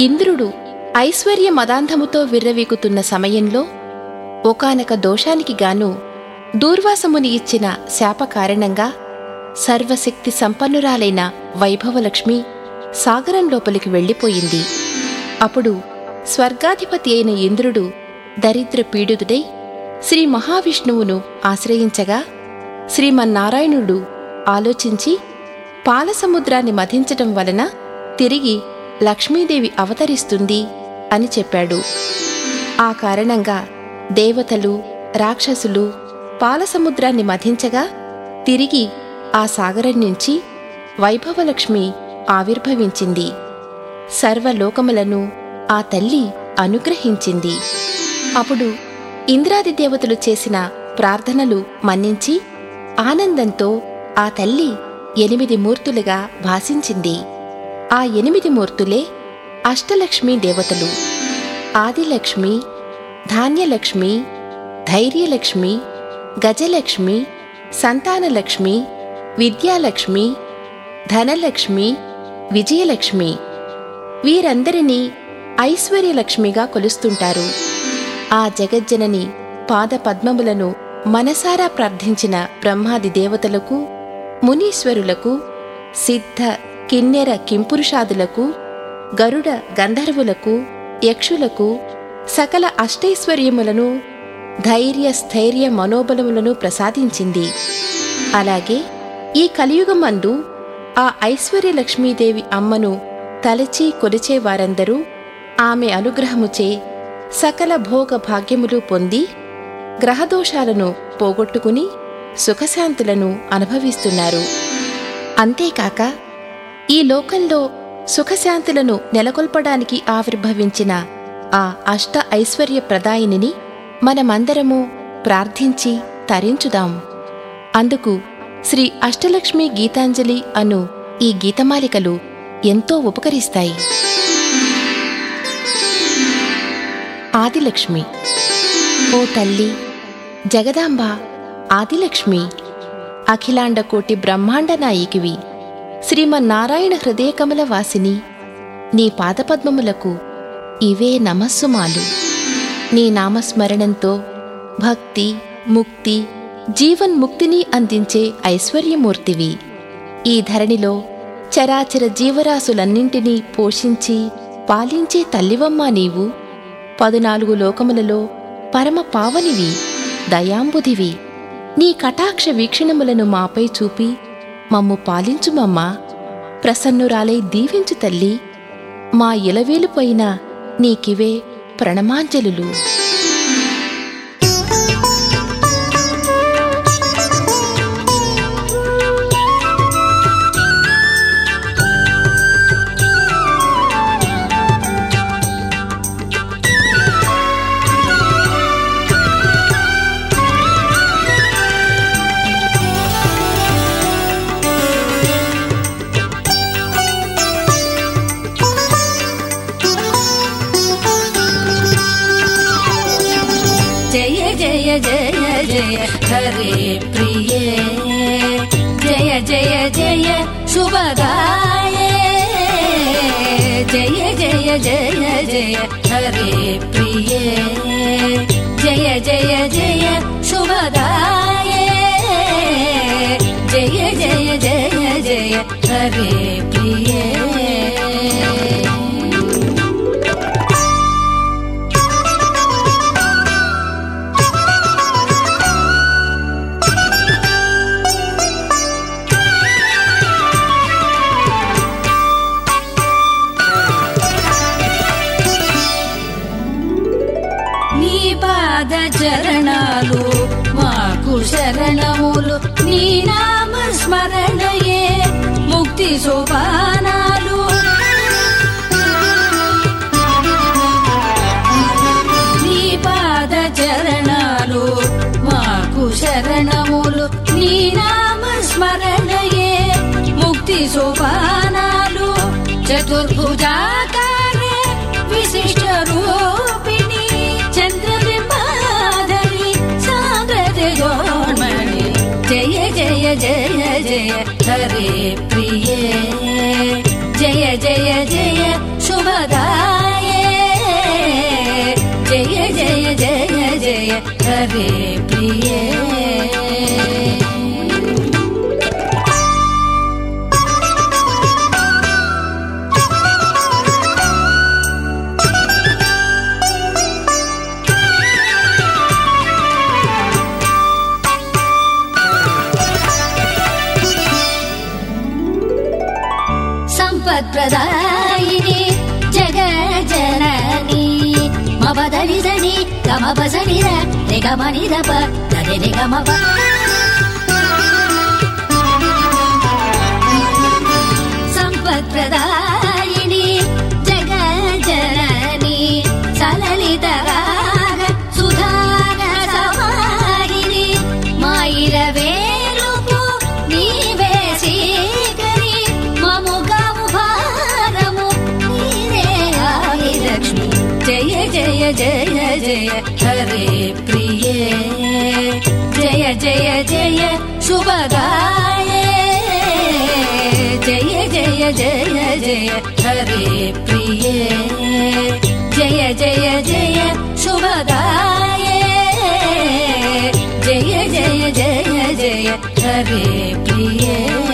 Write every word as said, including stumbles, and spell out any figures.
ఇంద్రుడు ఐశ్వర్య మదాంధముతో విర్రవీగుతున్న సమయంలో ఒకానొక దోషానికి గాను దూర్వాసముని ఇచ్చిన శాప కారణంగా సర్వశక్తి సంపన్నురాలైన వైభవలక్ష్మి సాగరం లోపలికి వెళ్ళిపోయింది. అప్పుడు స్వర్గాధిపతి అయిన ఇంద్రుడు దరిద్ర పీడితుడై శ్రీ మహావిష్ణువును ఆశ్రయించగా శ్రీమన్నారాయణుడు ఆలోచించి పాలసముద్రాన్ని మథించటం వలన తిరిగి లక్ష్మీదేవి అవతరిస్తుంది అని చెప్పాడు. ఆ కారణంగా దేవతలు రాక్షసులు పాలసముద్రాన్ని మథించగా తిరిగి ఆ సాగరం నుంచి వైభవలక్ష్మి ఆవిర్భవించింది. సర్వలోకములను ఆ తల్లి అనుగ్రహించింది. అప్పుడు ఇంద్రాది దేవతలు చేసిన ప్రార్థనలు మన్నించి ఆనందంతో ఆ తల్లి ఎనిమిది మూర్తులుగా భాసించింది. ఆ ఎనిమిది మూర్తులే అష్టలక్ష్మీ దేవతలు. ఆదిలక్ష్మి, ధాన్యలక్ష్మి, ధైర్యలక్ష్మి, గజలక్ష్మి, సంతానలక్ష్మి, విద్యాలక్ష్మి, ధనలక్ష్మి, విజయలక్ష్మి. వీరందరినీ ఐశ్వర్యలక్ష్మిగా కొలుస్తుంటారు. ఆ జగజ్జనని పాదపద్మములను మనసారా ప్రార్థించిన బ్రహ్మాది దేవతలకు, మునీశ్వరులకు, సిద్ధ కిన్నెర కింపురుషాదులకు, గరుడ గంధర్వులకు, యక్షులకు సకల అష్టైశ్వర్యములను, ధైర్య స్థైర్య మనోబలములను ప్రసాదించింది. అలాగే ఈ కలియుగమందు ఆ ఐశ్వర్యలక్ష్మీదేవి అమ్మను తలచి కొలిచే వారందరూ ఆమె అనుగ్రహముచే సకల భోగ భాగ్యములు పొంది గ్రహదోషాలను పోగొట్టుకుని సుఖశాంతులను అనుభవిస్తున్నారు. అంతేకాక ఈ లోకంలో సుఖశాంతులను నెలకొల్పడానికి ఆవిర్భవించిన ఆ అష్ట ఐశ్వర్య ప్రదాయినిని మనమందరము ప్రార్థించి తరించుదాం. అందుకు శ్రీ అష్టలక్ష్మి గీతాంజలి అను ఈ గీతమాలికలు ఎంతో ఉపకరిస్తాయి. ఆదిలక్ష్మి. ఓ తల్లి జగదాంబ ఆదిలక్ష్మి, అఖిలాండకోటి బ్రహ్మాండ నాయికివి, శ్రీమన్నారాయణ హృదయకమల వాసిని, నీ పాదపద్మములకు ఇవే నమస్సుమాలు. నీ నామస్మరణంతో భక్తి, ముక్తి, జీవన్ముక్తిని అందించే ఐశ్వర్యమూర్తివి. ఈ ధరణిలో చరాచర జీవరాశులన్నింటినీ పోషించి పాలించే తల్లివమ్మా నీవు. పదునాలుగు లోకములలో పరమ పావనివి, దయాంబుధివి. నీ కటాక్ష వీక్షణములను మాపై చూపి మమ్ము పాలించుమమ్మా. ప్రసన్నురాలై దీవించు తల్లి. మా ఇలవేలుపైన నీకివే ప్రణమాంజలులు. जय जय जय हरे प्रिये, जय जय जय शुभदाये, जय जय जय जय हरे प्रिये, जय जय जय शुभदाये, जय जय जय जय हरे प्रिये. చరణాలు మాకు శరణములు, నీ నామ స్మరణయే ముక్తి సోపానాలు. నీ పాద చరణాలు మాకు శరణములు, నీ నామ స్మరణయే ముక్తి సోపానాలు. చతుర్భుజాకారే విశిష్ట రూపిణి, చంద్రబింబాధరి సాగరజోన్మణి, జయ జయ జయ జయ హరే ప్రిये, జయ జయ జయ శుభదా. हरे प्रिये प्रदायिनी जगज्जननी मवदनि सनि गमपसनि रे गमनि दप दरे रे गमप सम्पत्प्रदायिनी जगज्जननी सललितराग सुधाग समाहिनी मायिरवेलुपु नीवे श्रीकरि ममुगा जय जय जय जय हरे प्रिये जय जय जय शुभगाये जय जय जय जय हरे प्रिये जय जय जय शुभगाये जय जय जय जय हरे प्रिये